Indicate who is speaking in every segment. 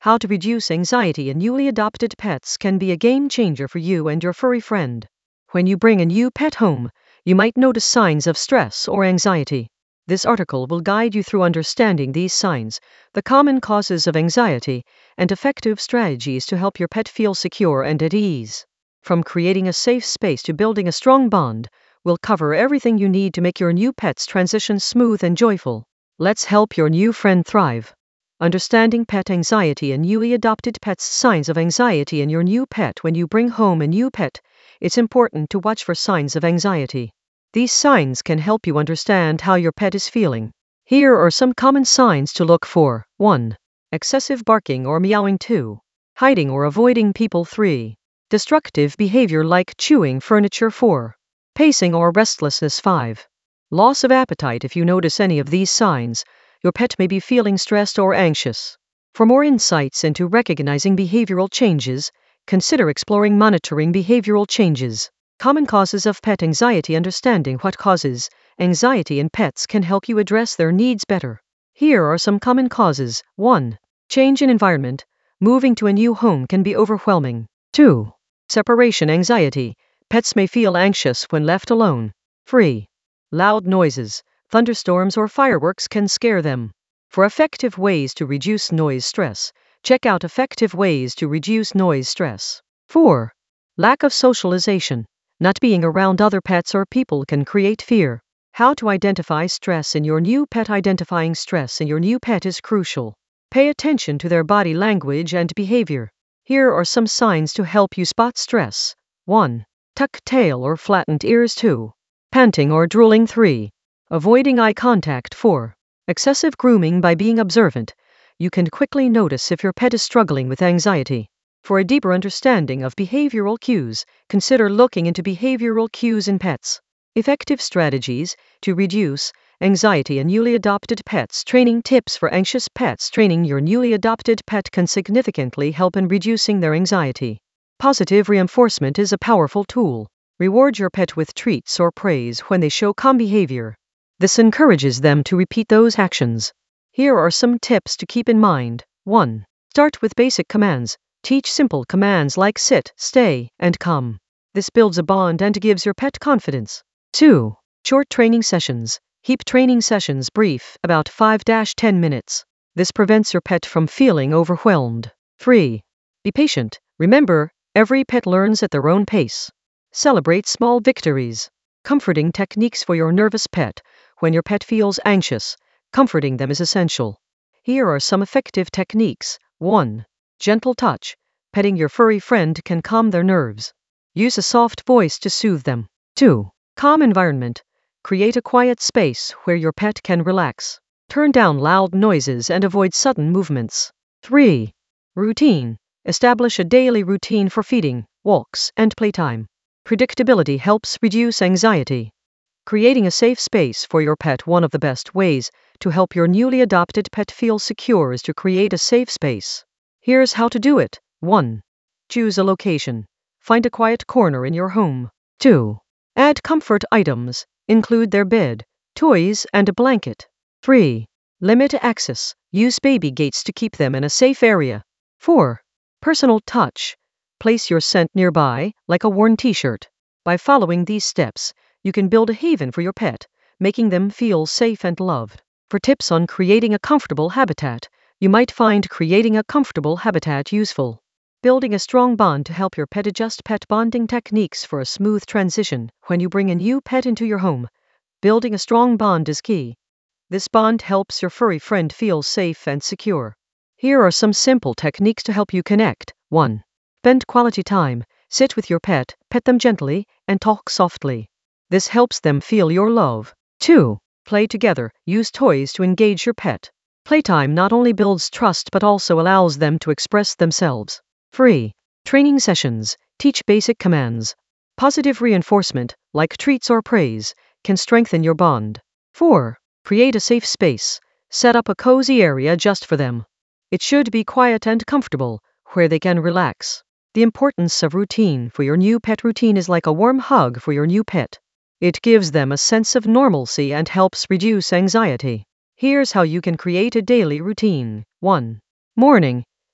Speaker 1: How to reduce anxiety in newly adopted pets can be a game changer for you and your furry friend. When you bring a new pet home, you might notice signs of stress or anxiety. This article will guide you through understanding these signs, the common causes of anxiety, and effective strategies to help your pet feel secure and at ease. From creating a safe space to building a strong bond, we'll cover everything you need to make your new pet's transition smooth and joyful. Let's help your new friend thrive. Understanding pet anxiety and newly adopted pets. Signs of anxiety in your new pet. When you bring home a new pet, it's important to watch for signs of anxiety. These signs can help you understand how your pet is feeling. Here are some common signs to look for. 1. Excessive barking or meowing. 2. Hiding or avoiding people. 3. Destructive behavior like chewing furniture. 4. Pacing or restlessness. 5. Loss of appetite. If you notice any of these signs, your pet may be feeling stressed or anxious. For more insights into recognizing behavioral changes, consider exploring monitoring behavioral changes. Common causes of pet anxiety. Understanding what causes anxiety in pets can help you address their needs better. Here are some common causes. 1. Change in environment. Moving to a new home can be overwhelming. 2. Separation anxiety. Pets may feel anxious when left alone. 3. Loud noises. Thunderstorms or fireworks can scare them. For effective ways to reduce noise stress, check out effective ways to reduce noise stress. 4. Lack of socialization. Not being around other pets or people can create fear. How to identify stress in your new pet. Identifying stress in your new pet is crucial. Pay attention to their body language and behavior. Here are some signs to help you spot stress. 1. Tucked tail or flattened ears. 2. Panting or drooling. 3. Avoiding eye contact. 4. Excessive grooming. By being observant, you can quickly notice if your pet is struggling with anxiety. For a deeper understanding of behavioral cues, consider looking into behavioral cues in pets. Effective strategies to reduce anxiety in newly adopted pets. Training tips for anxious pets. Training your newly adopted pet can significantly help in reducing their anxiety. Positive reinforcement is a powerful tool. Reward your pet with treats or praise when they show calm behavior. This encourages them to repeat those actions. Here are some tips to keep in mind. 1. Start with basic commands. Teach simple commands like sit, stay, and come. This builds a bond and gives your pet confidence. 2. Short training sessions. Keep training sessions brief, about 5-10 minutes. This prevents your pet from feeling overwhelmed. 3. Be patient. Remember, every pet learns at their own pace. Celebrate small victories. Comforting techniques for your nervous pet. When your pet feels anxious, comforting them is essential. Here are some effective techniques. 1. Gentle touch. Petting your furry friend can calm their nerves. Use a soft voice to soothe them. 2. Calm environment. Create a quiet space where your pet can relax. Turn down loud noises and avoid sudden movements. 3. Routine. Establish a daily routine for feeding, walks, and playtime. Predictability helps reduce anxiety. Creating a safe space for your pet. One of the best ways to help your newly adopted pet feel secure is to create a safe space. Here's how to do it. 1. Choose a location. Find a quiet corner in your home. 2. Add comfort items. Include their bed, toys, and a blanket. 3. Limit access. Use baby gates to keep them in a safe area. 4. Personal touch. Place your scent nearby, like a worn t-shirt. By following these steps, you can build a haven for your pet, making them feel safe and loved. For tips on creating a comfortable habitat, you might find creating a comfortable habitat useful. Building a strong bond to help your pet. Adjust pet bonding techniques for a smooth transition. When you bring a new pet into your home, building a strong bond is key. This bond helps your furry friend feel safe and secure. Here are some simple techniques to help you connect. 1. Spend quality time. Sit with your pet, pet them gently, and talk softly. This helps them feel your love. 2. Play together. Use toys to engage your pet. Playtime not only builds trust but also allows them to express themselves. 3. Training sessions. Teach basic commands. Positive reinforcement, like treats or praise, can strengthen your bond. 4. Create a safe space. Set up a cozy area just for them. It should be quiet and comfortable, where they can relax. The importance of routine for your new pet. Routine is like a warm hug for your new pet. It gives them a sense of normalcy and helps reduce anxiety. Here's how you can create a daily routine. 1. Morning.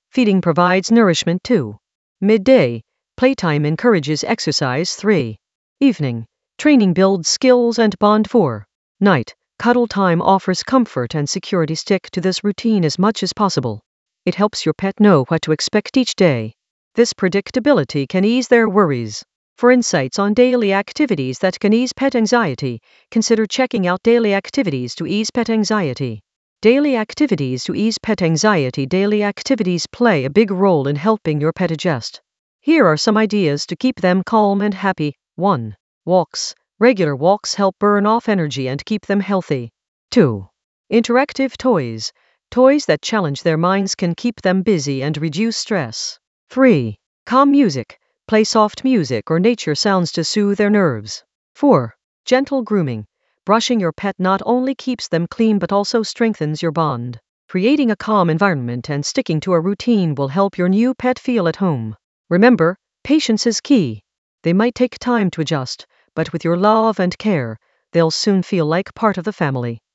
Speaker 1: Feeding provides nourishment. 2. Midday, playtime encourages exercise. 3. Evening, training builds skills and bond. 4. Night, cuddle time offers comfort and security. Stick to this routine as much as possible. It helps your pet know what to expect each day. This predictability can ease their worries. For insights on daily activities that can ease pet anxiety, consider checking out Daily Activities to Ease Pet Anxiety. Daily activities to ease pet anxiety. Daily activities play a big role in helping your pet adjust. Here are some ideas to keep them calm and happy. 1. Walks. Regular walks help burn off energy and keep them healthy. 2. Interactive toys. Toys that challenge their minds can keep them busy and reduce stress. 3. Calm music. Play soft music or nature sounds to soothe their nerves. 4. Gentle grooming. Brushing your pet not only keeps them clean but also strengthens your bond. Creating a calm environment and sticking to a routine will help your new pet feel at home. Remember, patience is key. They might take time to adjust, but with your love and care, they'll soon feel like part of the family.